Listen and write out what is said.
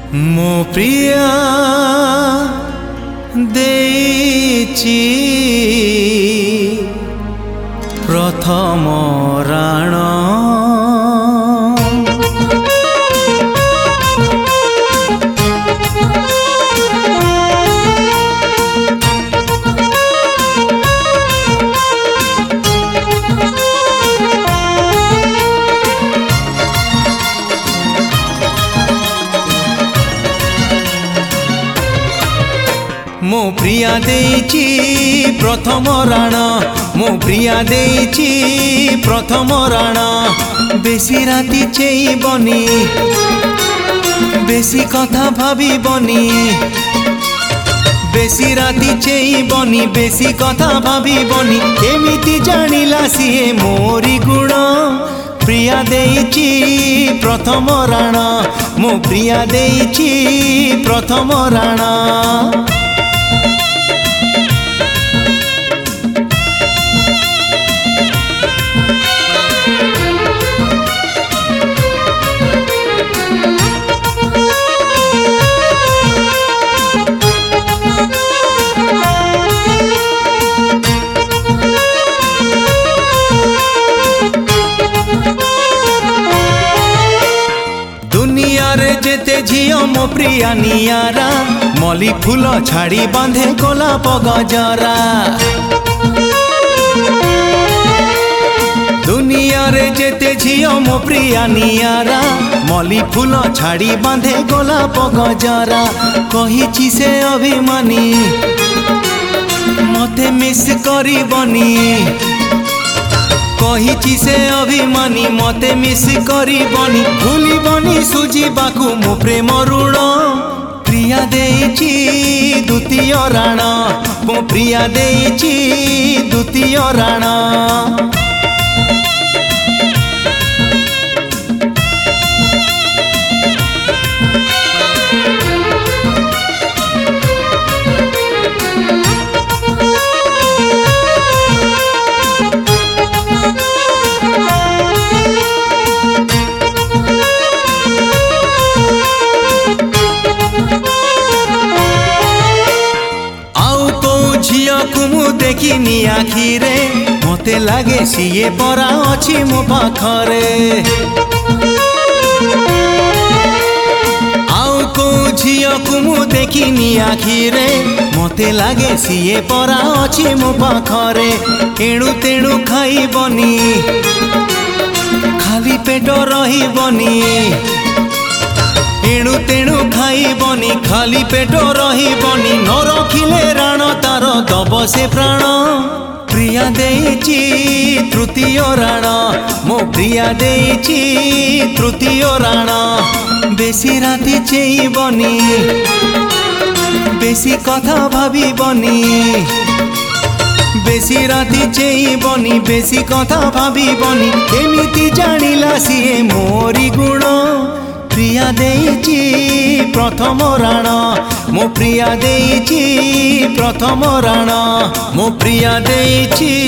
मो प्रिया देची प्रथम राण मो प्रिया देची प्रथम राण मो प्रिया देची प्रथम राण बेसी राति चेइबनी बेसी कथा भाबिबनी बेसी राति चेइबनी बेसी कथा भाबिबनी केमिति जानिला सिए मोरी गुण प्रिया देची प्रथम राण मो प्रिया देची प्रथम राण जेते झियो मो प्रिया नियारा मली फूल छाड़ी बांधे गोलाप गजरा दुनिया रे जेते झियो मो प्रिया नियारा मली फूल छाड़ी बांधे गोलाप गजरा कहिछि से अभिमानी मते मिस करिबनी कहिछि से अभिमानी मते मिस करिबनी भूलिबनी सुजिबाकू मो प्रेम ऋण प्रिया देची द्वितीय राण मो प्रिया देची द्वितीय राण देखिनी आखिरे मते लागे सीए परा अछि मो पाखरे आउ को झियो को मु देखिनी आखिरे मते लागे सीए परा अछि मो पाखरे एणु तेणु खाइबनी खाली पेट रहिबनी एणु तेणु खाइबनी खाली पेट रहिबनी न रखिले राण तार दब से प्राण प्रिया देची तृतीय राण मो प्रिया देची तृतीय राण बेसी राति चेइबनी बेसी कथा भाबिबनी बेसी राति चेइबनी बेसी कथा भाबिबनी केमिति जानिला सिए मोरी गुण प्रिया देची प्रथम राण मो प्रिया देची प्रथम राण मो प्रिया देची